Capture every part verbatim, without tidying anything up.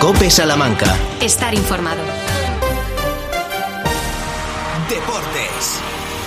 COPE Salamanca. Estar informado. Deportes.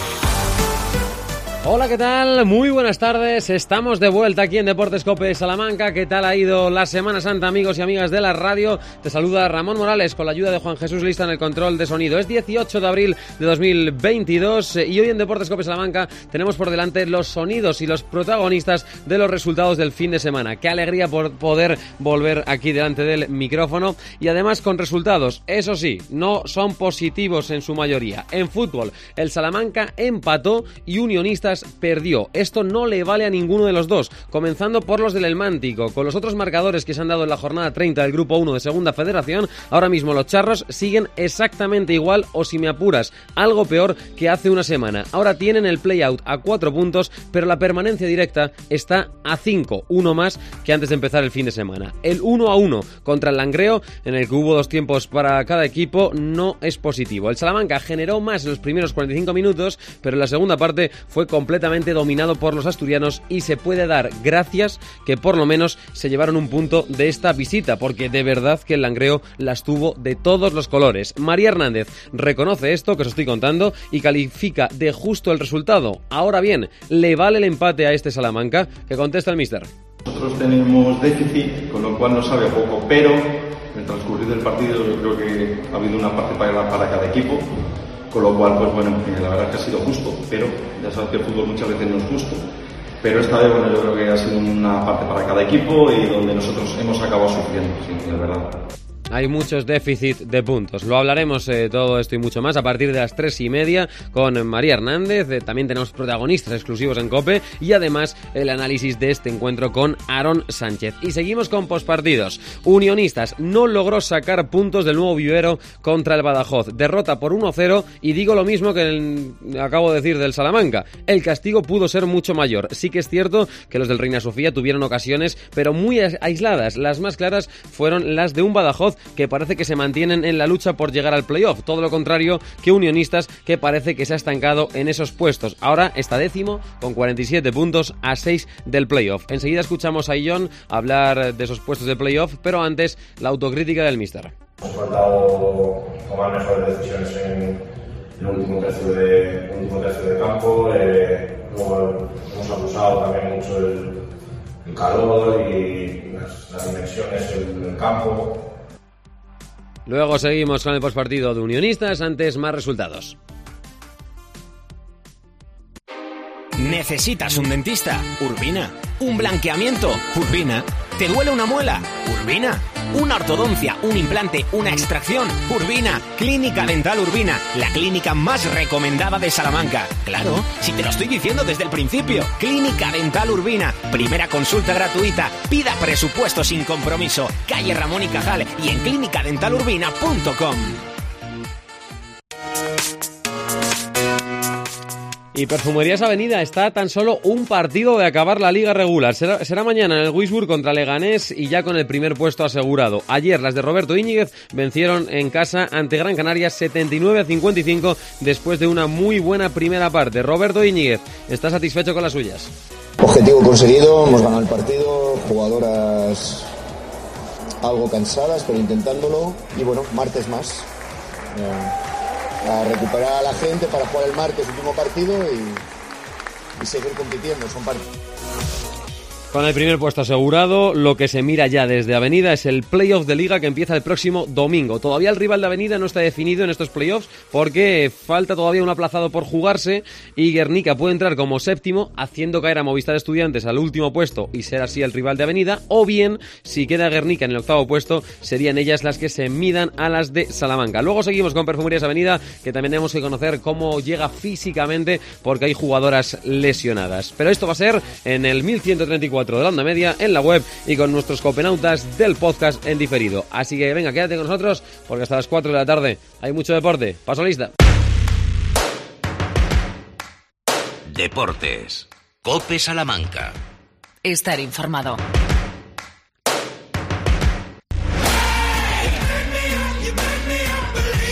Hola, ¿qué tal? Muy buenas tardes. Estamos de vuelta aquí en Deportes COPE Salamanca. ¿Qué tal ha ido la Semana Santa, amigos y amigas de la radio? Te saluda Ramón Morales con la ayuda de Juan Jesús Lista en el control de sonido. Es dieciocho de abril de dos mil veintidós y hoy en Deportes COPE Salamanca tenemos por delante los sonidos y los protagonistas de los resultados del fin de semana. Qué alegría por poder volver aquí delante del micrófono y además con resultados, eso sí, no son positivos en su mayoría. En fútbol, el Salamanca empató y Unionistas perdió. Esto no le vale a ninguno de los dos, comenzando por los del Elmántico. Con los otros marcadores que se han dado en la jornada treinta del Grupo uno de Segunda Federación, ahora mismo los charros siguen exactamente igual o, si me apuras, algo peor que hace una semana. Ahora tienen el play-out a cuatro puntos, pero la permanencia directa está a cinco, uno más que antes de empezar el fin de semana. El uno a uno contra el Langreo, en el que hubo dos tiempos para cada equipo, no es positivo. El Salamanca generó más en los primeros cuarenta y cinco minutos, pero en la segunda parte fue completamente dominado por los asturianos y se puede dar gracias que por lo menos se llevaron un punto de esta visita, porque de verdad que el Langreo las tuvo de todos los colores. María Hernández reconoce esto que os estoy contando y califica de justo el resultado. Ahora bien, ¿le vale el empate a este Salamanca? Que contesta el míster. Nosotros tenemos déficit, con lo cual nos sabe a poco, pero en el transcurrir del partido yo creo que ha habido una parte para, para cada equipo. Con lo cual, pues bueno, la verdad es que ha sido justo, pero ya sabes que el fútbol muchas veces no es justo. Pero esta vez, bueno, yo creo que ha sido una parte para cada equipo y donde nosotros hemos acabado sufriendo, sí, es verdad. Hay muchos déficits de puntos. Lo hablaremos eh, todo esto y mucho más a partir de las tres y media con María Hernández. Eh, también tenemos protagonistas exclusivos en COPE y además el análisis de este encuentro con Aarón Sánchez. Y seguimos con postpartidos. Unionistas no logró sacar puntos del Nuevo Vivero contra el Badajoz. Derrota por uno cero y digo lo mismo que el, acabo de decir del Salamanca. El castigo pudo ser mucho mayor. Sí que es cierto que los del Reina Sofía tuvieron ocasiones, pero muy aisladas. Las más claras fueron las de un Badajoz que parece que se mantienen en la lucha por llegar al playoff, todo lo contrario que Unionistas, que parece que se ha estancado en esos puestos. Ahora está décimo con cuarenta y siete puntos a seis del playoff. Enseguida escuchamos a Illón hablar de esos puestos de playoff, pero antes la autocrítica del míster. Hemos faltado tomar mejores decisiones en el último tercio de, el último tercio de campo, eh, luego hemos abusado también mucho del, del calor y las, las dimensiones del, del campo. Luego seguimos con el postpartido de Unionistas, antes más resultados. ¿Necesitas un dentista? Urbina. ¿Un blanqueamiento? Urbina. ¿Te duele una muela? Urbina. ¿Una ortodoncia, un implante, una extracción? Urbina. Clínica Dental Urbina, la clínica más recomendada de Salamanca. Claro, si te lo estoy diciendo desde el principio. Clínica Dental Urbina. Primera consulta gratuita. Pida presupuesto sin compromiso. Calle Ramón y Cajal y en clínica dental urbina punto com. Y Perfumerías Avenida está a tan solo un partido de acabar la liga regular. Será, será mañana en el Wisburg contra Leganés y ya con el primer puesto asegurado. Ayer las de Roberto Íñiguez vencieron en casa ante Gran Canaria setenta y nueve a cincuenta y cinco después de una muy buena primera parte. Roberto Íñiguez, ¿está satisfecho con las suyas? Objetivo conseguido, hemos ganado el partido, jugadoras algo cansadas pero intentándolo y bueno, martes más. Eh... a recuperar a la gente para jugar el martes último partido y, y seguir compitiendo. Son partidos. Con el primer puesto asegurado, lo que se mira ya desde Avenida es el playoff de Liga que empieza el próximo domingo. Todavía el rival de Avenida no está definido en estos playoffs porque falta todavía un aplazado por jugarse y Guernica puede entrar como séptimo haciendo caer a Movistar Estudiantes al último puesto y ser así el rival de Avenida, o bien, si queda Guernica en el octavo puesto, serían ellas las que se midan a las de Salamanca. Luego seguimos con Perfumerías Avenida, que también tenemos que conocer cómo llega físicamente porque hay jugadoras lesionadas. Pero esto va a ser en el mil ciento treinta y cuatro de la onda media, en la web y con nuestros copenautas del podcast en diferido. Así que venga, quédate con nosotros porque hasta las cuatro de la tarde hay mucho deporte. Paso lista. Deportes. COPE Salamanca. Estar informado.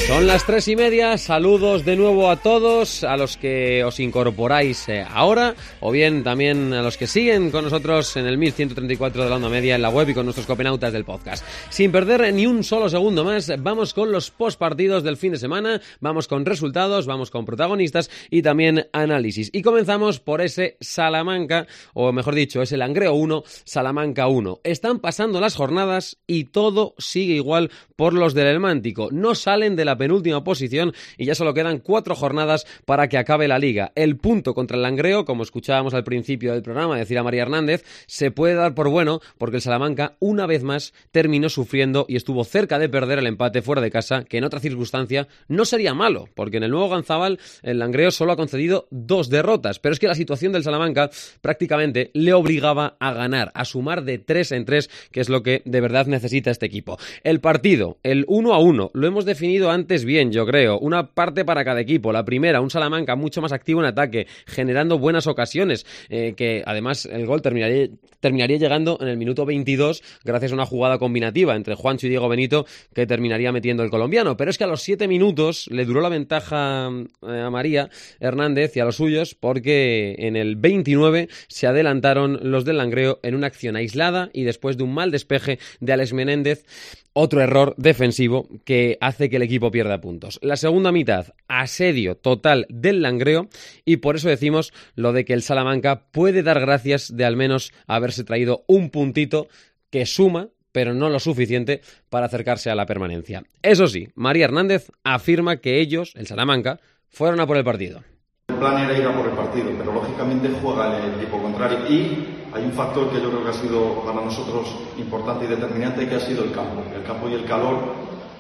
Son las tres y media, saludos de nuevo a todos, a los que os incorporáis eh, ahora, o bien también a los que siguen con nosotros en el mil ciento treinta y cuatro de la onda media en la web y con nuestros copenautas del podcast. Sin perder ni un solo segundo más, vamos con los postpartidos del fin de semana, vamos con resultados, vamos con protagonistas y también análisis. Y comenzamos por ese Salamanca, o mejor dicho, ese Langreo uno, Salamanca uno. Están pasando las jornadas y todo sigue igual por los del Helmántico. No salen de la penúltima posición y ya solo quedan cuatro jornadas para que acabe la liga. El punto contra el Langreo, como escuchábamos al principio del programa decir a María Hernández, se puede dar por bueno porque el Salamanca una vez más terminó sufriendo y estuvo cerca de perder el empate fuera de casa, que en otra circunstancia no sería malo, porque en el nuevo Ganzábal el Langreo solo ha concedido dos derrotas, pero es que la situación del Salamanca prácticamente le obligaba a ganar, a sumar de tres en tres, que es lo que de verdad necesita este equipo. El partido, el uno a uno, lo hemos definido antes bien, yo creo. Una parte para cada equipo. La primera, un Salamanca mucho más activo en ataque, generando buenas ocasiones, eh, que además el gol terminaría, terminaría llegando en el minuto veintidós gracias a una jugada combinativa entre Juancho y Diego Benito que terminaría metiendo el colombiano. Pero es que a los siete minutos le duró la ventaja eh, a María Hernández y a los suyos, porque en el veintinueve se adelantaron los del Langreo en una acción aislada y después de un mal despeje de Alex Menéndez. Otro error defensivo que hace que el equipo pierda puntos. La segunda mitad, asedio total del Langreo, y por eso decimos lo de que el Salamanca puede dar gracias de al menos haberse traído un puntito que suma, pero no lo suficiente para acercarse a la permanencia. Eso sí, María Hernández afirma que ellos, el Salamanca, fueron a por el partido. El plan era ir a por el partido, pero lógicamente juega el equipo contrario y hay un factor que yo creo que ha sido para nosotros importante y determinante, que ha sido el campo. El campo y el calor,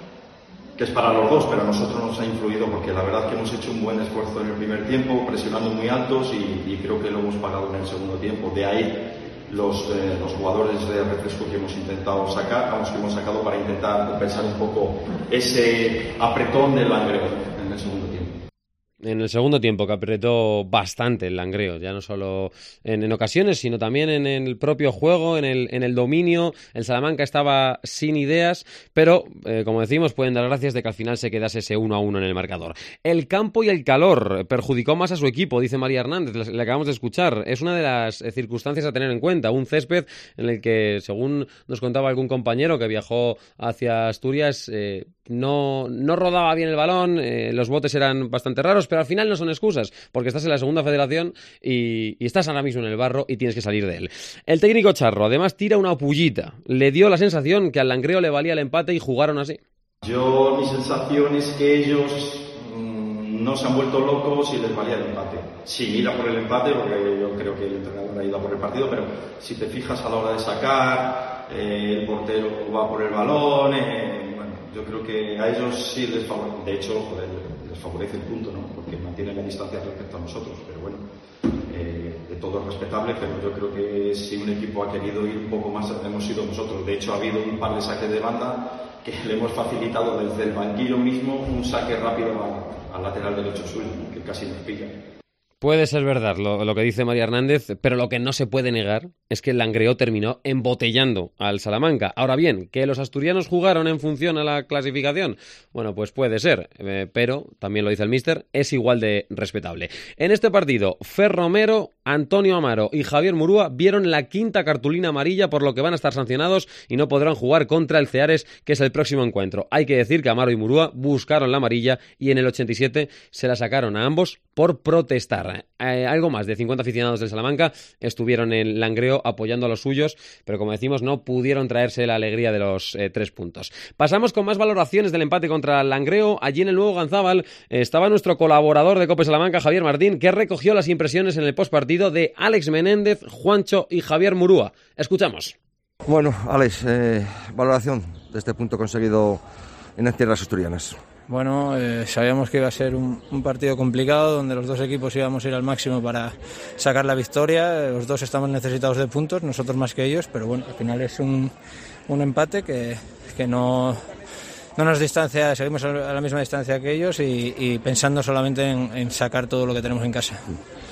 que es para los dos, pero a nosotros nos ha influido porque la verdad que hemos hecho un buen esfuerzo en el primer tiempo, presionando muy altos y, y creo que lo hemos pagado en el segundo tiempo. De ahí los, eh, los jugadores de refresco que hemos intentado sacar, vamos, que hemos sacado para intentar compensar un poco ese apretón del Langreo en el segundo tiempo. En el segundo tiempo, que apretó bastante el Langreo, ya no solo en, en ocasiones, sino también en el propio juego, en el, en el dominio. El Salamanca estaba sin ideas, pero, eh, como decimos, pueden dar gracias de que al final se quedase ese uno a uno en el marcador. El campo y el calor perjudicó más a su equipo, dice María Hernández, le, le acabamos de escuchar. Es una de las eh, circunstancias a tener en cuenta. Un césped en el que, según nos contaba algún compañero que viajó hacia Asturias, eh, no, no rodaba bien el balón, eh, los botes eran bastante raros, pero al final no son excusas, porque estás en la segunda federación y, y estás ahora mismo en el barro y tienes que salir de él. El técnico Charro además tira una pullita. Le dio la sensación que al Langreo le valía el empate y jugaron así. Yo, mi sensación es que ellos mmm, no se han vuelto locos y les valía el empate. Sí, mira por el empate, porque yo creo que el entrenador ha ido a por el partido, pero si te fijas a la hora de sacar, eh, el portero va por el balón, eh, bueno, yo creo que a ellos sí les favorece. De hecho, joder, les favorece el punto, ¿no? Porque mantienen la distancia respecto a nosotros, pero bueno, eh, de todo es respetable, pero yo creo que si un equipo ha querido ir un poco más, hemos sido nosotros. De hecho, ha habido un par de saques de banda que le hemos facilitado desde el banquillo mismo un saque rápido al, al lateral derecho suyo, ¿no? Que casi nos pilla. Puede ser verdad lo, lo que dice María Hernández, pero lo que no se puede negar es que el Langreo terminó embotellando al Salamanca. Ahora bien, ¿que los asturianos jugaron en función a la clasificación? Bueno, pues puede ser, eh, pero, también lo dice el míster, es igual de respetable. En este partido, Fer Romero, Antonio Amaro y Javier Murúa vieron la quinta cartulina amarilla, por lo que van a estar sancionados y no podrán jugar contra el Ceares, que es el próximo encuentro. Hay que decir que Amaro y Murúa buscaron la amarilla y en el ochenta y siete se la sacaron a ambos por protestar. Eh, algo más de cincuenta aficionados del Salamanca estuvieron en Langreo apoyando a los suyos, pero como decimos, no pudieron traerse la alegría de los eh, tres puntos. Pasamos con más valoraciones del empate contra el Langreo. Allí en el nuevo Ganzábal eh, estaba nuestro colaborador de Cope Salamanca, Javier Martín, que recogió las impresiones en el postpartido de Alex Menéndez, Juancho y Javier Murúa. Escuchamos. Bueno, Alex, eh, valoración de este punto conseguido en las tierras asturianas. Bueno, eh, sabíamos que iba a ser un, un partido complicado, donde los dos equipos íbamos a ir al máximo para sacar la victoria. Los dos estamos necesitados de puntos, nosotros más que ellos, pero bueno, al final es un, un empate que, que no, no nos distancia, seguimos a la misma distancia que ellos y, y pensando solamente en, en sacar todo lo que tenemos en casa.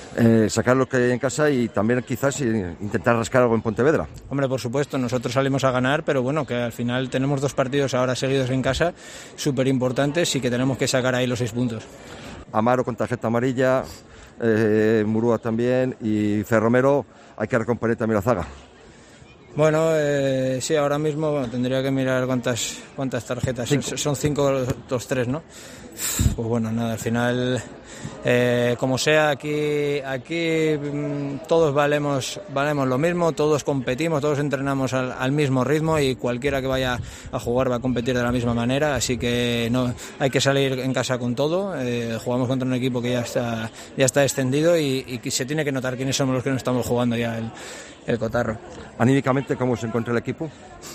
eh, sacar lo que hay en casa y también quizás intentar rascar algo en Pontevedra. Hombre, por supuesto, nosotros salimos a ganar, pero bueno, que al final tenemos dos partidos ahora seguidos en casa súper importantes y que tenemos que sacar ahí los seis puntos. Amaro con tarjeta amarilla, eh, Murúa también y Ferromero, hay que recomponer también la zaga. Bueno, eh, sí, ahora mismo bueno, tendría que mirar cuántas cuántas tarjetas. Cinco. Son cinco los tres, ¿no? Pues bueno, nada, al final, eh, como sea, aquí aquí mmm, todos valemos valemos lo mismo, todos competimos, todos entrenamos al, al mismo ritmo y cualquiera que vaya a jugar va a competir de la misma manera, así que no hay que salir en casa con todo. Eh, jugamos contra un equipo que ya está ya está extendido y, y que se tiene que notar quiénes somos los que no estamos jugando ya el, el cotarro. Anímicamente, ¿cómo se encuentra el equipo?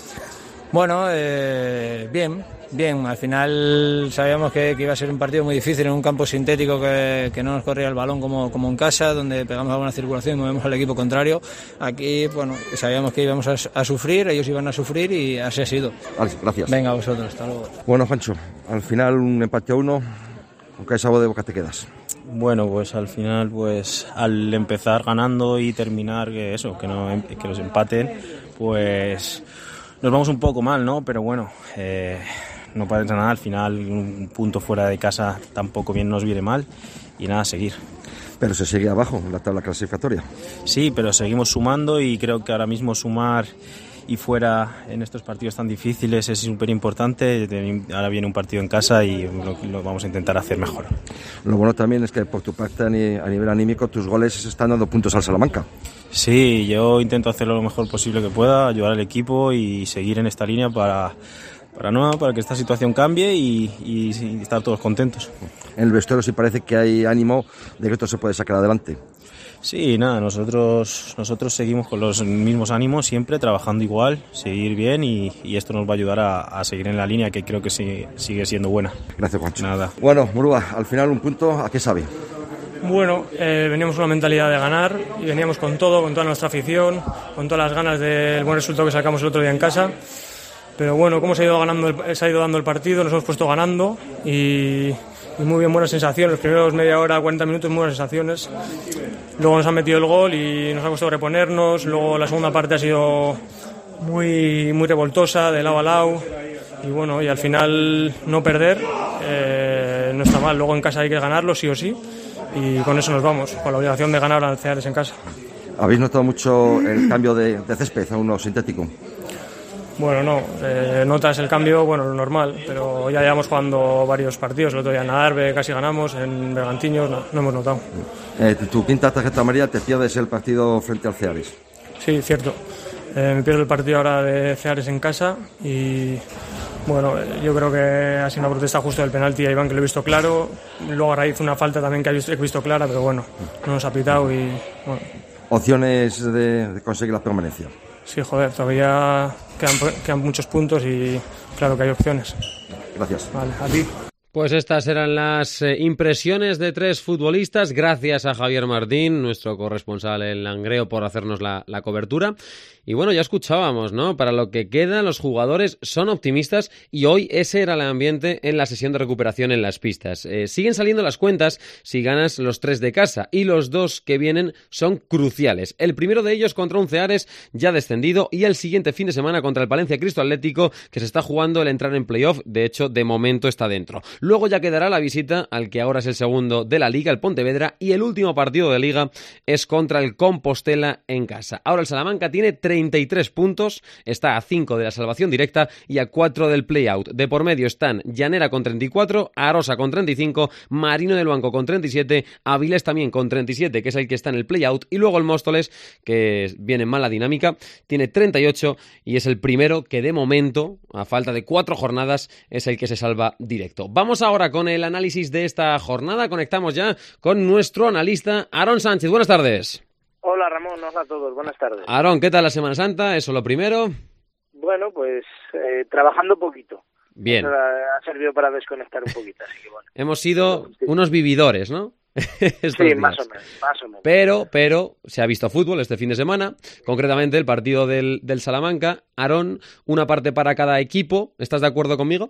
Bueno, eh, bien, bien. Al final sabíamos que, que iba a ser un partido muy difícil en un campo sintético que, que no nos corría el balón como, como en casa, donde pegamos alguna circulación y movemos al equipo contrario. Aquí, bueno, sabíamos que íbamos a, a sufrir, ellos iban a sufrir y así ha sido. Gracias. Venga, a vosotros, hasta luego. Bueno, Juancho, al final un empate a uno, ¿con qué sabor de boca te quedas? Bueno, pues al final, pues al empezar ganando y terminar que eso, que no que los empaten, pues nos vamos un poco mal, ¿no? Pero bueno, eh, no pasa nada, al final un punto fuera de casa tampoco bien nos viene mal y nada, seguir. Pero se sigue abajo en la tabla clasificatoria. Sí, pero seguimos sumando y creo que ahora mismo sumar y fuera en estos partidos tan difíciles es súper importante. Ahora viene un partido en casa y lo, lo vamos a intentar hacer mejor. Lo bueno también es que por tu parte a nivel anímico tus goles están dando puntos al Salamanca. Sí, yo intento hacerlo lo mejor posible que pueda, ayudar al equipo y seguir en esta línea para, para, no, para que esta situación cambie y, y, y estar todos contentos. En el vestuario sí parece que hay ánimo de que esto se puede sacar adelante. Sí, nada, nosotros nosotros seguimos con los mismos ánimos, siempre trabajando igual, seguir bien y, y esto nos va a ayudar a, a seguir en la línea que creo que sí, sigue siendo buena. Gracias, Juancho. Nada. Bueno, Murúa, al final un punto, ¿a qué sabe? Bueno, eh, veníamos con una mentalidad de ganar y veníamos con todo, con toda nuestra afición, con todas las ganas del buen resultado que sacamos el otro día en casa. Pero bueno, cómo se ha ido ganando, el, se ha ido dando el partido, nos hemos puesto ganando y, y muy bien, buenas sensaciones. Los primeros media hora, cuarenta minutos, muy buenas sensaciones. Luego nos han metido el gol y nos ha costado reponernos. Luego la segunda parte ha sido muy, muy revoltosa, de lado a lado. Y bueno, y al final no perder eh, no está mal. Luego en casa hay que ganarlo sí o sí. Y con eso nos vamos, con la obligación de ganar al Ceares en casa. ¿Habéis notado mucho el cambio de, de césped a uno sintético? Bueno, no, eh, notas el cambio, bueno, lo normal, pero ya llevamos jugando varios partidos. El otro día en Adarve casi ganamos, en Bergantiños no, no hemos notado. Eh, tu quinta tarjeta amarilla, te pierdes el partido frente al Ceares. Sí, cierto. Eh, me pierdo el partido ahora de Ceares en casa y bueno, yo creo que ha sido una protesta justo del penalti a Iván, que lo he visto claro. Luego a raíz una falta también que he visto, he visto clara, pero bueno, no nos ha pitado y bueno. ¿Opciones de, de conseguir la permanencia? Sí, joder, todavía quedan, quedan muchos puntos y claro que hay opciones. Gracias. Vale, a ti. Pues estas eran las eh, impresiones de tres futbolistas. Gracias a Javier Martín, nuestro corresponsal en Langreo, por hacernos la, la cobertura. Y bueno, ya escuchábamos, ¿no? Para lo que queda, los jugadores son optimistas y hoy ese era el ambiente en la sesión de recuperación en las pistas. Eh, siguen saliendo las cuentas si ganas los tres de casa y los dos que vienen son cruciales. El primero de ellos contra un Ceares ya descendido y el siguiente fin de semana contra el Palencia Cristo Atlético, que se está jugando el entrar en playoff. De hecho, de momento está dentro. Luego ya quedará la visita al que ahora es el segundo de la Liga, el Pontevedra, y el último partido de Liga es contra el Compostela en casa. Ahora el Salamanca tiene treinta y tres puntos, está a cinco de la salvación directa y a cuatro del play-out. De por medio están Llanera con treinta y cuatro, Arosa con treinta y cinco, Marino del Banco con treinta y siete, Avilés también con treinta y siete, que es el que está en el play-out, y luego el Móstoles, que viene en mala dinámica, tiene treinta y ocho y es el primero que de momento, a falta de cuatro jornadas, es el que se salva directo. Vamos ahora con el análisis de esta jornada. Conectamos ya con nuestro analista Aarón Sánchez. Buenas tardes. Hola Ramón, hola a todos, buenas tardes. Aarón, ¿qué tal la Semana Santa? Eso lo primero. Bueno, pues eh, trabajando poquito. Bien. Eso ha, ha servido para desconectar un poquito, así que bueno. Hemos sido sí. unos vividores, ¿no? Sí, días. más o menos, más o menos. Pero, pero, se ha visto fútbol este fin de semana, concretamente el partido del, del Salamanca. Aarón, una parte para cada equipo, ¿estás de acuerdo conmigo?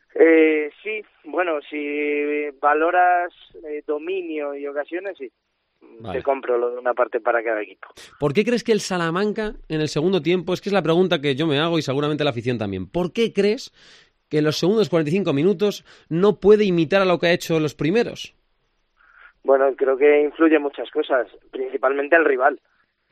Eh, sí, bueno, si valoras eh, dominio y ocasiones, sí. Vale. Te compro lo de una parte para cada equipo. ¿Por qué crees que el Salamanca en el segundo tiempo, es que es la pregunta que yo me hago y seguramente la afición también, ¿por qué crees que en los segundos cuarenta y cinco minutos no puede imitar a lo que ha hecho los primeros? Bueno, creo que influye muchas cosas, principalmente el rival,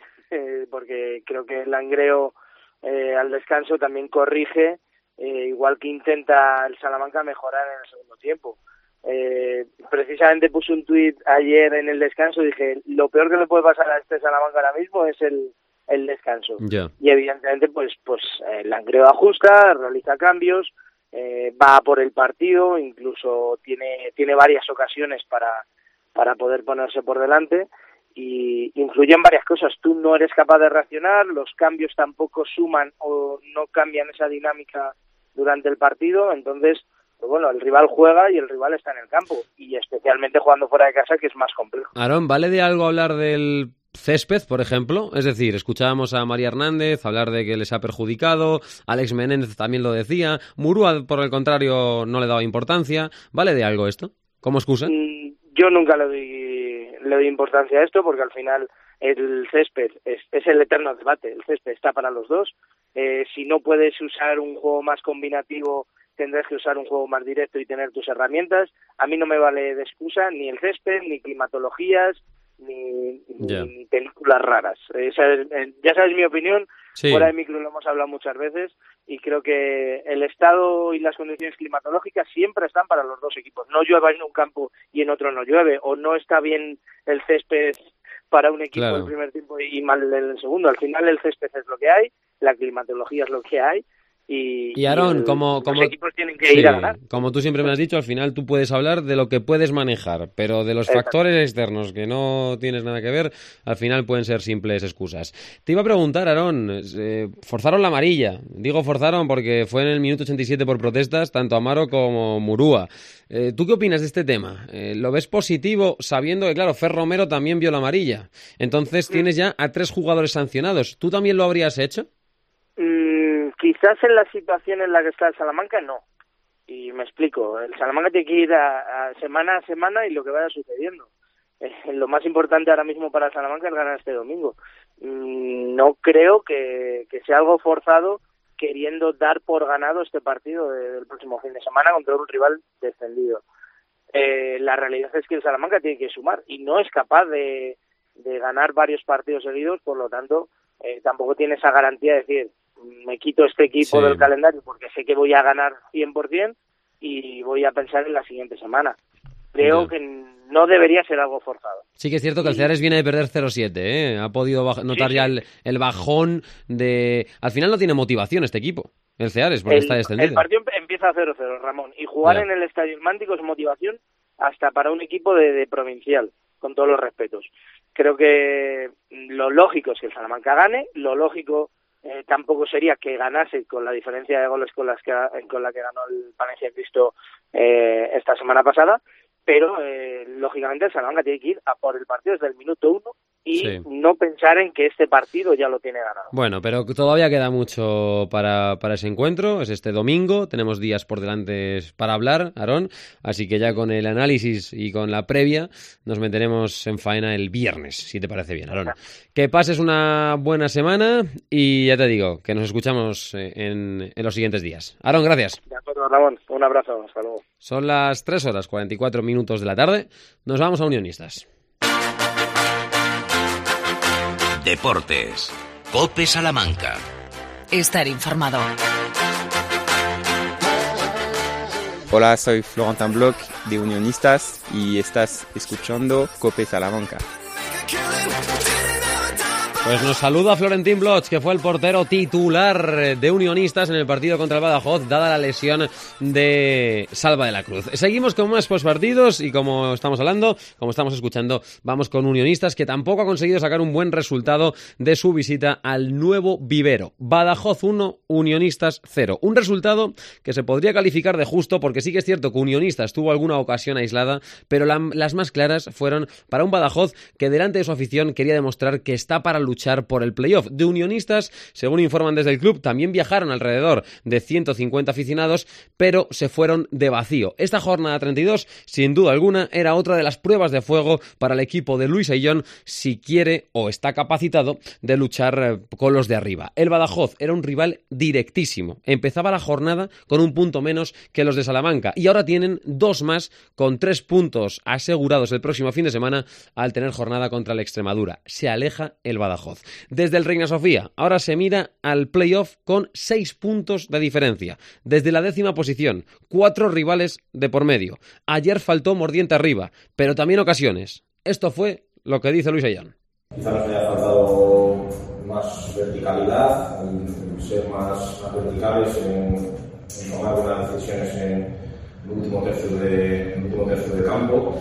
eh, porque creo que el Langreo eh, al descanso también corrige, eh, igual que intenta el Salamanca mejorar en el segundo tiempo. Eh, precisamente puse un tuit ayer en el descanso, dije, lo peor que le puede pasar a este Salamanca ahora mismo es el, el descanso. Yeah. Y evidentemente pues, pues el Langreo ajusta, realiza cambios, eh, va por el partido, incluso tiene, tiene varias ocasiones para para poder ponerse por delante, y influyen varias cosas. Tú no eres capaz de reaccionar, los cambios tampoco suman o no cambian esa dinámica durante el partido, entonces, pues bueno, el rival juega y el rival está en el campo, y especialmente jugando fuera de casa, que es más complejo. Aarón, ¿vale de algo hablar del césped, por ejemplo? Es decir, escuchábamos a María Hernández hablar de que les ha perjudicado, Alex Menéndez también lo decía, Murúa, por el contrario, no le daba importancia. ¿Vale de algo esto como excusa? Mm. Yo nunca le doy, le doy importancia a esto, porque al final el césped es, es el eterno debate. El césped está para los dos. Eh, si no puedes usar un juego más combinativo, tendrás que usar un juego más directo y tener tus herramientas. A mí no me vale de excusa ni el césped, ni climatologías, ni, yeah. ni películas raras. Esa es, ya sabes mi opinión. Sí. Fuera de micro lo hemos hablado muchas veces, y creo que el estado y las condiciones climatológicas siempre están para los dos equipos. No llueva en un campo y en otro no llueve, o no está bien el césped para un equipo claro. el primer tiempo y mal el segundo. Al final el césped es lo que hay, la climatología es lo que hay, y, y Aarón, y el, como, como, los equipos tienen que sí, ir a ganar. Como tú siempre me has dicho, al final tú puedes hablar de lo que puedes manejar, pero de los Exacto. factores externos que no tienes nada que ver, al final pueden ser simples excusas. Te iba a preguntar, Aarón, eh, forzaron la amarilla. Digo forzaron porque fue en el minuto ochenta y siete por protestas, tanto Amaro como Murúa. Eh, ¿Tú qué opinas de este tema? Eh, ¿Lo ves positivo sabiendo que, claro, Fer Romero también vio la amarilla? Entonces tienes ya a tres jugadores sancionados. ¿Tú también lo habrías hecho? Mm, quizás en la situación en la que está el Salamanca, no. Y me explico. El Salamanca tiene que ir a, a semana a semana y lo que vaya sucediendo. Eh, lo más importante ahora mismo para el Salamanca es ganar este domingo. Mm, no creo que, que sea algo forzado, queriendo dar por ganado este partido de, del próximo fin de semana contra un rival descendido. Eh, la realidad es que el Salamanca tiene que sumar y no es capaz de, de ganar varios partidos seguidos, por lo tanto eh, tampoco tiene esa garantía de decir, me quito este equipo sí. del calendario porque sé que voy a ganar cien por ciento y voy a pensar en la siguiente semana. Creo sí. que no debería ser algo forzado. Sí que es cierto que el Ceares viene de perder cero siete, ¿eh? Ha podido baj- notar sí, ya sí. El, el bajón de... Al final no tiene motivación este equipo, el Ceares, porque el, está descendido. El partido empieza a cero cero, Ramón, y jugar ya. en el Estadio Mántico es motivación hasta para un equipo de, de provincial, con todos los respetos. Creo que lo lógico es que el Salamanca gane, lo lógico eh, tampoco sería que ganase con la diferencia de goles con, las que, con la que ganó el Palencia Cristo eh, esta semana pasada, pero eh, lógicamente el Salamanca tiene que ir a por el partido desde el minuto uno y sí. no pensar en que este partido ya lo tiene ganado. Bueno, pero todavía queda mucho para, para ese encuentro, es este domingo, tenemos días por delante para hablar, Aarón, así que ya con el análisis y con la previa nos meteremos en faena el viernes, si te parece bien, Aarón. Que pases una buena semana y ya te digo, que nos escuchamos en, en los siguientes días. Aarón, gracias. De acuerdo, Ramón, un abrazo, hasta luego. Son las tres horas cuarenta y cuatro minutos de la tarde, nos vamos a Unionistas. Deportes. COPE Salamanca. Estar informado. Hola, soy Florentin Bloch de Unionistas y estás escuchando COPE Salamanca. Pues nos saluda Florentín Bloch, que fue el portero titular de Unionistas en el partido contra el Badajoz, dada la lesión de Salva de la Cruz. Seguimos con más postpartidos y como estamos hablando, como estamos escuchando, vamos con Unionistas, que tampoco ha conseguido sacar un buen resultado de su visita al nuevo vivero. Badajoz uno, Unionistas cero. Un resultado que se podría calificar de justo, porque sí que es cierto que Unionistas tuvo alguna ocasión aislada, pero la, las más claras fueron para un Badajoz que delante de su afición quería demostrar que está para luchar luchar por el playoff. De Unionistas, según informan desde el club, también viajaron alrededor de ciento cincuenta aficionados, pero se fueron de vacío. Esta jornada treinta y dos, sin duda alguna, era otra de las pruebas de fuego para el equipo de Luis Ayllón si quiere o está capacitado de luchar con los de arriba. El Badajoz era un rival directísimo. Empezaba la jornada con un punto menos que los de Salamanca y ahora tienen dos más, con tres puntos asegurados el próximo fin de semana al tener jornada contra el Extremadura. Se aleja el Badajoz. Desde el Reina Sofía ahora se mira al playoff con seis puntos de diferencia. Desde la décima posición, cuatro rivales de por medio. Ayer faltó mordiente arriba, pero también ocasiones. Esto fue lo que dice Luis Ayllón. Quizá nos haya faltado más verticalidad, ser más, más verticales en, en tomar buenas decisiones en el último tercio de, el último tercio de campo.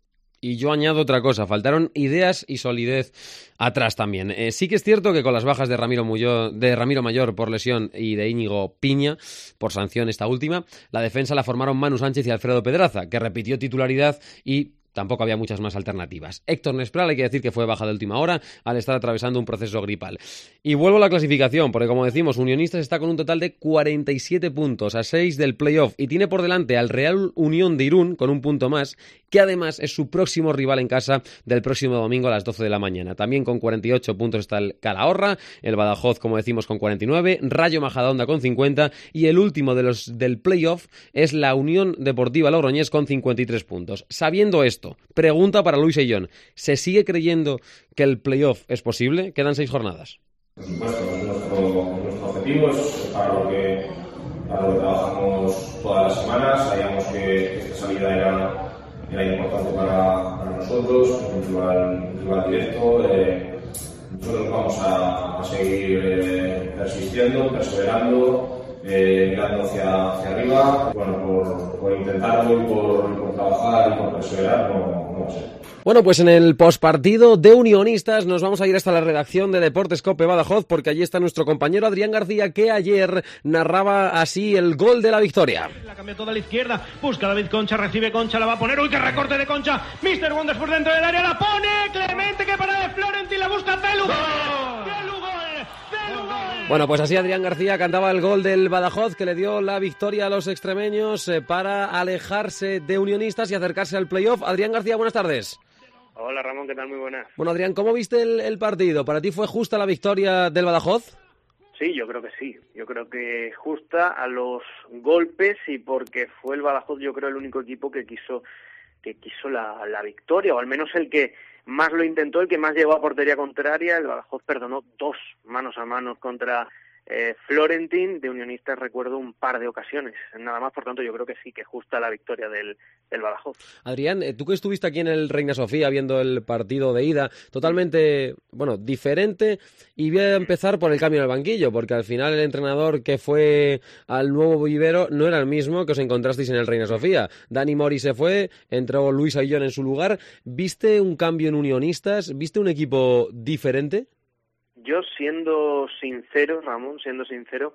Y yo añado otra cosa, faltaron ideas y solidez atrás también. Eh, sí que es cierto que con las bajas de Ramiro, Muyo, de Ramiro Mayor por lesión y de Íñigo Piña por sanción esta última, la defensa la formaron Manu Sánchez y Alfredo Pedraza, que repitió titularidad y tampoco había muchas más alternativas. Héctor Nespral hay que decir que fue baja de última hora al estar atravesando un proceso gripal. Y vuelvo a la clasificación, porque como decimos, Unionistas está con un total de cuarenta y siete puntos, a seis del playoff, y tiene por delante al Real Unión de Irún con un punto más, que además es su próximo rival en casa del próximo domingo a las doce de la mañana. También con cuarenta y ocho puntos está el Calahorra, el Badajoz, como decimos, con cuarenta y nueve, Rayo Majadahonda con cincuenta, y el último de los del playoff es la Unión Deportiva Logroñés con cincuenta y tres puntos. Sabiendo esto, pregunta para Luis Ayllón, ¿se sigue creyendo que el playoff es posible? Quedan seis jornadas. Por supuesto, nuestro, nuestro objetivo es para lo que, para lo que trabajamos todas las semanas. Sabíamos que esta salida era, era importante para, para nosotros, un rival, un rival directo. Eh, nosotros vamos a, a seguir eh, persistiendo, perseverando, Eh, mirando hacia, hacia arriba, bueno, por, por intentarlo y por, por trabajar y por perseverar, no, no va a ser. Bueno, pues en el postpartido de Unionistas nos vamos a ir hasta la redacción de Deportes Cope Badajoz, porque allí está nuestro compañero Adrián García, que ayer narraba así el gol de la victoria. La cambia toda a la izquierda, busca David Concha, recibe Concha, la va a poner, uy, qué recorte de Concha, mister Wonders por dentro del área, la pone, Clemente, que para de Florentín, la busca Celu, Celu gol, Celu gol. Bueno, pues así Adrián García cantaba el gol del Badajoz, que le dio la victoria a los extremeños eh, para alejarse de Unionistas y acercarse al playoff. Adrián García, buenas tardes. Hola Ramón, ¿qué tal? Muy buenas. Bueno, Adrián, ¿cómo viste el, el partido? ¿Para ti fue justa la victoria del Badajoz? Sí, yo creo que sí. Yo creo que justa a los golpes y porque fue el Badajoz, yo creo, el único equipo que quiso que quiso la, la victoria, o al menos el que más lo intentó, el que más llegó a portería contraria. El Badajoz perdonó dos manos a manos contra eh, Florentín. De Unionistas recuerdo un par de ocasiones, nada más. Por tanto, yo creo que sí, que justa la victoria del, del Badajoz. Adrián, tú que estuviste aquí en el Reina Sofía viendo el partido de ida, totalmente, bueno, diferente, y voy a empezar por el cambio en el banquillo, porque al final el entrenador que fue al nuevo Vivero no era el mismo que os encontrasteis en el Reina Sofía. Dani Mori se fue, entró Luis Ayllón en su lugar. ¿Viste un cambio en Unionistas? ¿Viste un equipo diferente? Yo, siendo sincero, Ramón, siendo sincero,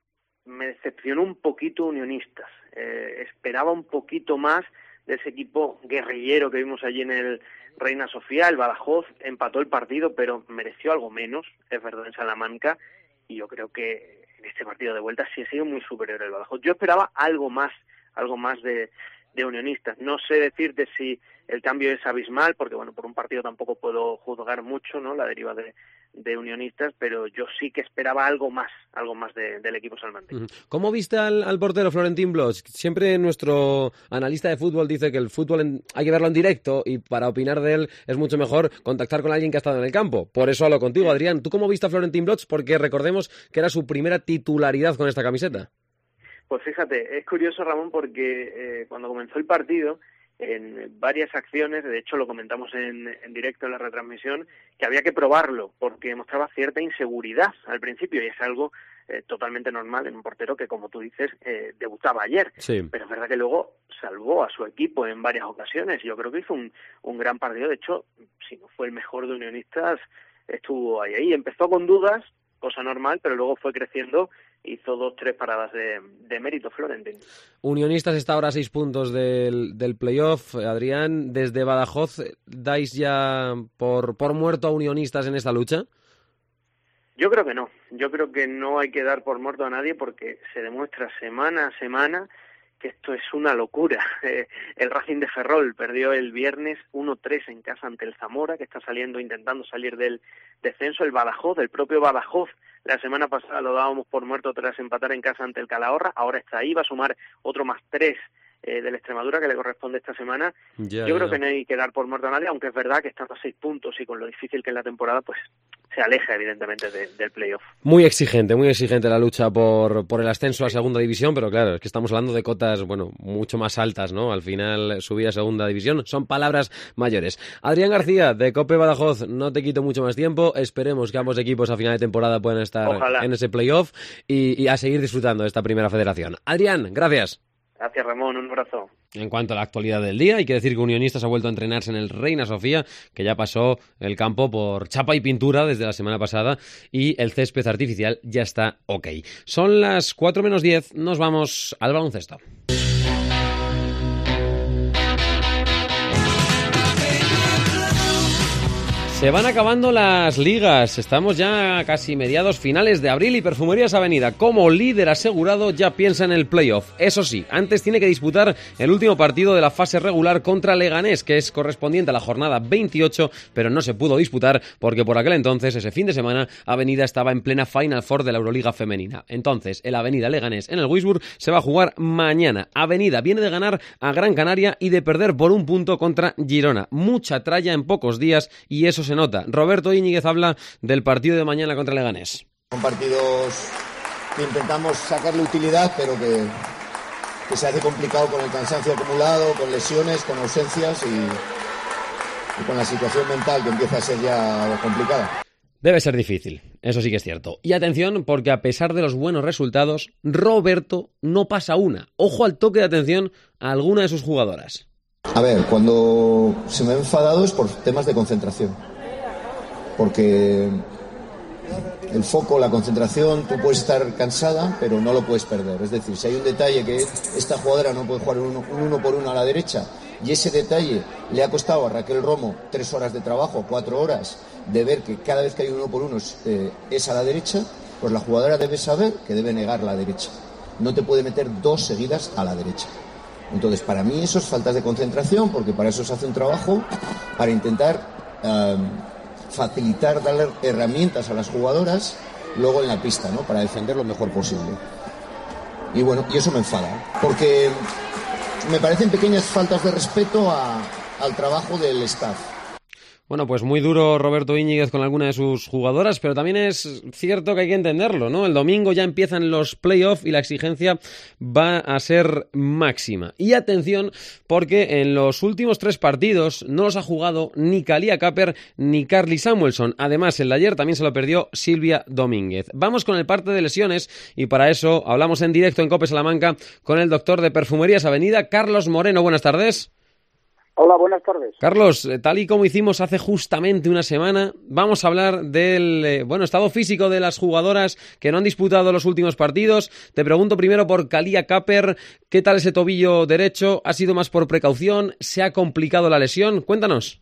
me decepcionó un poquito Unionistas. Eh, esperaba un poquito más de ese equipo guerrillero que vimos allí en el Reina Sofía. El Badajoz empató el partido, pero mereció algo menos, es verdad, en Salamanca, y yo creo que en este partido de vuelta sí ha sido muy superior el Badajoz. Yo esperaba algo más, algo más de, de Unionistas. No sé decirte si el cambio es abismal, porque bueno, por un partido tampoco puedo juzgar mucho, ¿no?, la deriva de de Unionistas, pero yo sí que esperaba algo más, algo más de, del equipo salmantino. ¿Cómo viste al, al portero Florentín Bloch? Siempre nuestro analista de fútbol dice que el fútbol en, hay que verlo en directo, y para opinar de él es mucho mejor contactar con alguien que ha estado en el campo. Por eso hablo contigo, Adrián. ¿Tú cómo viste a Florentín Bloch? Porque recordemos que era su primera titularidad con esta camiseta. Pues fíjate, es curioso, Ramón, porque eh, cuando comenzó el partido, en varias acciones, de hecho lo comentamos en, en directo en la retransmisión, que había que probarlo, porque mostraba cierta inseguridad al principio, y es algo eh, totalmente normal en un portero que, como tú dices, eh, debutaba ayer. Sí. Pero es verdad que luego salvó a su equipo en varias ocasiones. Yo creo que hizo un, un gran partido. De hecho, si no fue el mejor de Unionistas, estuvo ahí. ahí. Empezó con dudas, cosa normal, pero luego fue creciendo. Hizo dos, tres paradas de, de mérito Florentín. Unionistas está ahora a seis puntos del, del playoff. Adrián, desde Badajoz, ¿dais ya por, por muerto a Unionistas en esta lucha? Yo creo que no, yo creo que no hay que dar por muerto a nadie porque se demuestra semana a semana que esto es una locura. Eh, el Racing de Ferrol perdió el viernes uno tres en casa ante el Zamora, que está saliendo, intentando salir del descenso. El Badajoz, el propio Badajoz, la semana pasada lo dábamos por muerto tras empatar en casa ante el Calahorra, ahora está ahí, va a sumar otro más tres eh, del Extremadura que le corresponde esta semana. Ya, Yo ya. creo que no hay que dar por muerto a nadie, aunque es verdad que estando a seis puntos y con lo difícil que es la temporada, pues se aleja evidentemente de, del playoff. Muy exigente, muy exigente la lucha por, por el ascenso a segunda división, pero claro, es que estamos hablando de cotas, bueno, mucho más altas, ¿no? Al final, subir a segunda división son palabras mayores. Adrián García, de COPE Badajoz, no te quito mucho más tiempo. Esperemos que ambos equipos a final de temporada puedan estar Ojalá. en ese playoff y, y a seguir disfrutando de esta primera federación. Adrián, gracias. Gracias, Ramón, un abrazo. En cuanto a la actualidad del día, hay que decir que Unionistas ha vuelto a entrenarse en el Reina Sofía, que ya pasó el campo por chapa y pintura desde la semana pasada y el césped artificial ya está ok. Son las cuatro menos diez, nos vamos al baloncesto. Se van acabando las ligas, estamos ya casi mediados finales de abril y Perfumerías Avenida, como líder asegurado, ya piensa en el playoff. Eso sí, antes tiene que disputar el último partido de la fase regular contra Leganés, que es correspondiente a la jornada veintiocho, pero no se pudo disputar porque por aquel entonces, ese fin de semana, Avenida estaba en plena Final Four de la Euroliga femenina. Entonces, el Avenida Leganés en el Wisburg se va a jugar mañana. Avenida viene de ganar a Gran Canaria y de perder por un punto contra Girona. Mucha tralla en pocos días y eso se nota. Roberto Íñiguez habla del partido de mañana contra Leganés. Son partidos que intentamos sacarle utilidad, pero que, que se hace complicado con el cansancio acumulado, con lesiones, con ausencias y, y con la situación mental que empieza a ser ya complicada. Debe ser difícil, eso sí que es cierto. Y atención, porque a pesar de los buenos resultados, Roberto no pasa una. Ojo al toque de atención a alguna de sus jugadoras. A ver, cuando se me ha enfadado es por temas de concentración. Porque el foco, la concentración, tú puedes estar cansada, pero no lo puedes perder. Es decir, si hay un detalle que esta jugadora no puede jugar un uno, un uno por uno a la derecha, y ese detalle le ha costado a Raquel Romo tres horas de trabajo, cuatro horas, de ver que cada vez que hay un uno por uno es, eh, es a la derecha, pues la jugadora debe saber que debe negar la derecha. No te puede meter dos seguidas a la derecha. Entonces, para mí eso es falta de concentración, porque para eso se hace un trabajo, para intentar eh, facilitar, darle herramientas a las jugadoras luego en la pista, ¿no? Para defender lo mejor posible. Y bueno, y eso me enfada, porque me parecen pequeñas faltas de respeto a, al trabajo del staff. Bueno, pues muy duro Roberto Íñiguez con alguna de sus jugadoras, pero también es cierto que hay que entenderlo, ¿no? El domingo ya empiezan los playoffs y la exigencia va a ser máxima. Y atención, porque en los últimos tres partidos no los ha jugado ni Kalia Kaper ni Carly Samuelson. Además, el de ayer también se lo perdió Silvia Domínguez. Vamos con el parte de lesiones y para eso hablamos en directo en COPE Salamanca con el doctor de Perfumerías Avenida, Carlos Moreno. Buenas tardes. Hola, buenas tardes. Carlos, tal y como hicimos hace justamente una semana, vamos a hablar del eh, bueno estado físico de las jugadoras que no han disputado los últimos partidos. Te pregunto primero por Kalia Kaper, ¿qué tal ese tobillo derecho? ¿Ha sido más por precaución? ¿Se ha complicado la lesión? Cuéntanos.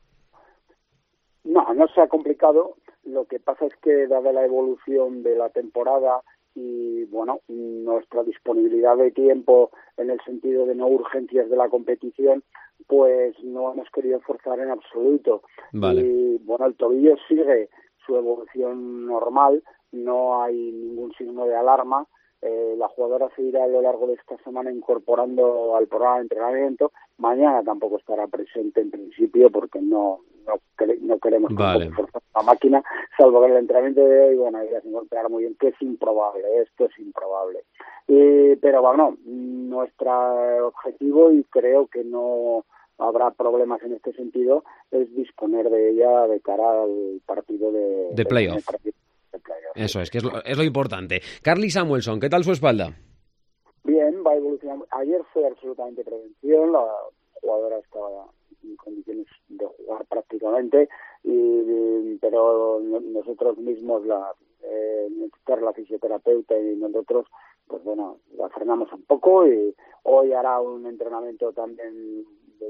No, no se ha complicado. Lo que pasa es que, dada la evolución de la temporada y, bueno, nuestra disponibilidad de tiempo en el sentido de no urgencias de la competición, pues no hemos querido forzar en absoluto. Vale. Y, bueno, el tobillo sigue su evolución normal, no hay ningún signo de alarma. Eh, la jugadora se irá a lo largo de esta semana incorporando al programa de entrenamiento. Mañana tampoco estará presente en principio porque no no, quere, no queremos vale. forzar la máquina, salvo que el entrenamiento de hoy, bueno, irás a encontrar muy bien que es improbable, esto es improbable. Y, pero bueno, nuestro objetivo, y creo que no habrá problemas en este sentido, es disponer de ella de cara al partido de, de playoff. De, de playoff. Eso es, que es lo, es lo importante. Carly Samuelson, ¿qué tal su espalda? Bien, va evolucionando. Ayer fue absolutamente prevención, la jugadora estaba en condiciones de jugar prácticamente, y, pero nosotros mismos, la, eh, la fisioterapeuta y nosotros, pues bueno, la frenamos un poco y hoy hará un entrenamiento también de,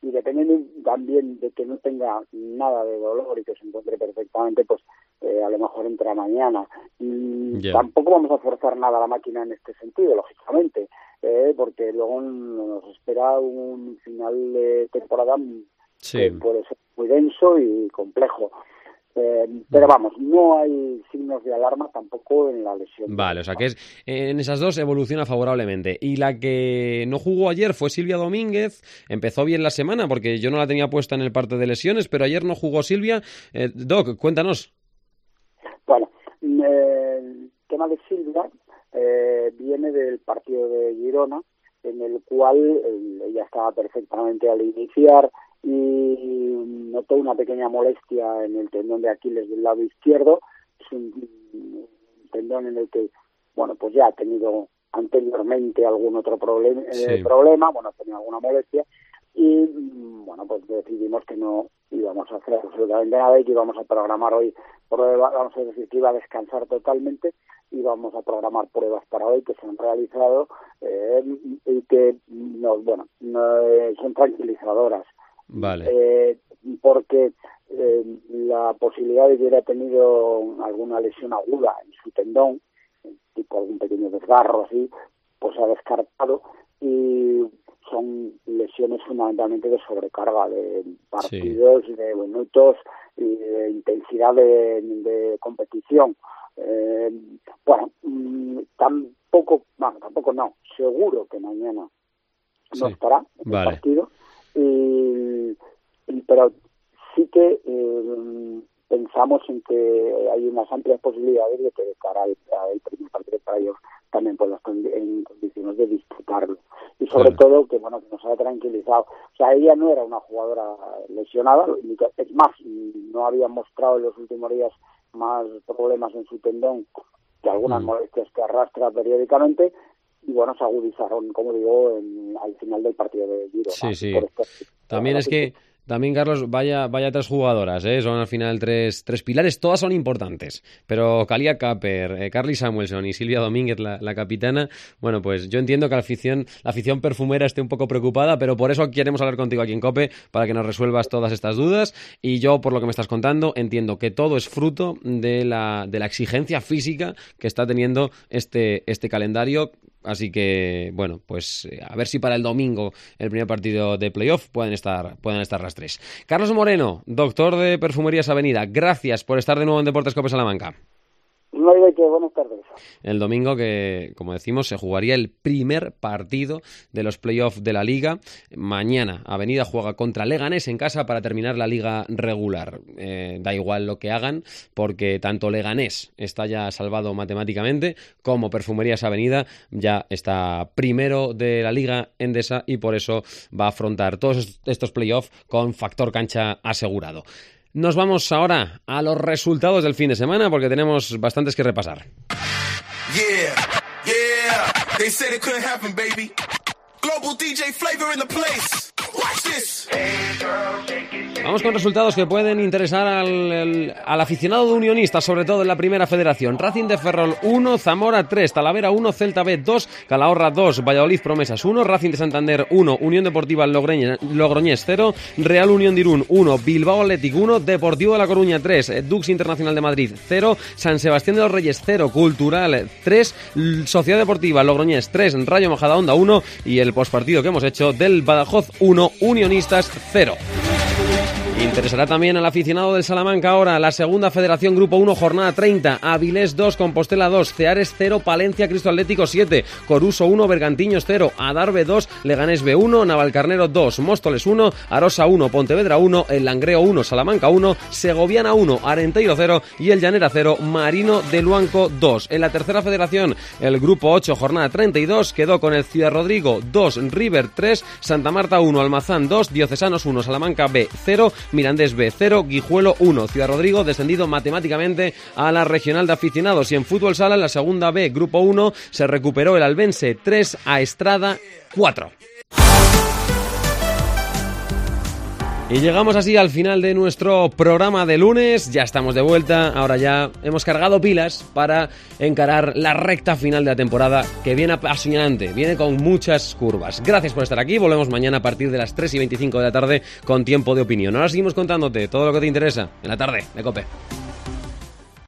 y dependiendo también de que no tenga nada de dolor y que se encuentre perfectamente, pues eh, a lo mejor entra mañana. Y yeah. tampoco vamos a forzar nada a la máquina en este sentido, lógicamente, eh, porque luego nos espera un final de temporada sí. que puede ser muy denso y complejo. Eh, pero vamos, no hay signos de alarma tampoco en la lesión. Vale, o sea que es, en esas dos evoluciona favorablemente. Y la que no jugó ayer fue Silvia Domínguez. Empezó bien la semana porque yo no la tenía puesta en el parte de lesiones, pero ayer no jugó Silvia. Eh, Doc, cuéntanos. Bueno, eh, el tema de Silvia eh, viene del partido de Girona, en el cual eh, ella estaba perfectamente al iniciar y notó una pequeña molestia en el tendón de Aquiles del lado izquierdo. Es un, un tendón en el que, bueno, pues ya ha tenido anteriormente algún otro problema, sí. eh, problema, bueno, ha tenido alguna molestia y, bueno, pues decidimos que no íbamos a hacer absolutamente nada y que íbamos a programar hoy pruebas, vamos a decir que iba a descansar totalmente y vamos a programar pruebas para hoy que se han realizado eh, y que, no, bueno, no, eh, son tranquilizadoras. Vale. Eh, porque eh, la posibilidad de que hubiera tenido alguna lesión aguda en su tendón, tipo algún pequeño desgarro así, pues se ha descartado y son lesiones fundamentalmente de sobrecarga de partidos, sí. de minutos y de intensidad de, de competición. Eh, bueno, tampoco, bueno, tampoco no, seguro que mañana no sí. estará en vale. el partido. Y, y, pero sí que eh, pensamos en que hay unas amplias posibilidades de que de cara al, al primer partido para ellos también puedan estar en condiciones de disputarlo y sobre claro. todo que bueno que nos haya tranquilizado. O sea, ella no era una jugadora lesionada, es más, no había mostrado en los últimos días más problemas en su tendón que algunas mm. molestias que arrastra periódicamente. Y bueno, se agudizaron, como digo, en, al final del partido de Girona. Sí, sí. Esto, también es que, también Carlos, vaya vaya tres jugadoras, ¿eh? Son al final tres, tres pilares, todas son importantes. Pero Kalia Kaper, eh, Carly Samuelson y Silvia Domínguez, la, la capitana, bueno, pues yo entiendo que la afición, la afición perfumera esté un poco preocupada, pero por eso queremos hablar contigo aquí en COPE, para que nos resuelvas todas estas dudas. Y yo, por lo que me estás contando, entiendo que todo es fruto de la, de la exigencia física que está teniendo este, este calendario. Así que, bueno, pues a ver si para el domingo, el primer partido de playoff, pueden estar, pueden estar las tres. Carlos Moreno, doctor de Perfumerías Avenida, gracias por estar de nuevo en Deportes COPE Salamanca. No hay de qué, buenas tardes. El domingo que, como decimos, se jugaría el primer partido de los playoffs de la Liga. Mañana Avenida juega contra Leganés en casa para terminar la Liga regular. Eh, da igual lo que hagan, porque tanto Leganés está ya salvado matemáticamente, como Perfumerías Avenida ya está primero de la Liga Endesa y por eso va a afrontar todos estos playoffs con factor cancha asegurado. Nos vamos ahora a los resultados del fin de semana porque tenemos bastantes que repasar. Yeah, yeah. They said it couldn't happen, baby. Global D J Flavor in the place. Watch this. Vamos con resultados que pueden interesar al, al, al aficionado de Unionistas, sobre todo en la primera federación. Racing de Ferrol uno, Zamora tres, Talavera uno, Celta B dos, Calahorra dos, Valladolid Promesas uno, Racing de Santander uno, Unión Deportiva Logroñés, Logroñés cero, Real Unión de Irún uno, Bilbao Athletic uno, Deportivo de La Coruña tres, Dux Internacional de Madrid cero, San Sebastián de los Reyes cero, Cultural tres, Sociedad Deportiva Logroñés tres, Rayo Majadahonda uno y el pospartido que hemos hecho del Badajoz uno, Unionistas cero. Interesará también al aficionado del Salamanca ahora la segunda federación Grupo uno, jornada treinta, Avilés dos, Compostela dos, Ceares cero, Palencia Cristo Atlético siete, Coruso uno, Bergantiños cero, Adarve dos, Leganés B uno, Navalcarnero dos, Móstoles uno, Arosa uno, Pontevedra uno, El Langreo uno, Salamanca uno, Segoviana uno, Arenteiro cero y el Llanera cero, Marino de Luanco dos. En la tercera federación, el Grupo ocho, jornada treinta y dos, quedó con el Ciudad Rodrigo dos, River tres, Santa Marta uno, Almazán dos, Diocesanos uno, Salamanca B cero, Mirandés B cero, Guijuelo uno. Ciudad Rodrigo descendido matemáticamente a la regional de aficionados. Y en fútbol sala, en la segunda B, Grupo uno, se recuperó el Albense tres, a Estrada cuatro. Y llegamos así al final de nuestro programa de lunes. Ya estamos de vuelta. Ahora ya hemos cargado pilas para encarar la recta final de la temporada, que viene apasionante, viene con muchas curvas. Gracias por estar aquí. Volvemos mañana a partir de las tres y veinticinco de la tarde con Tiempo de Opinión. Ahora seguimos contándote todo lo que te interesa en la tarde de COPE.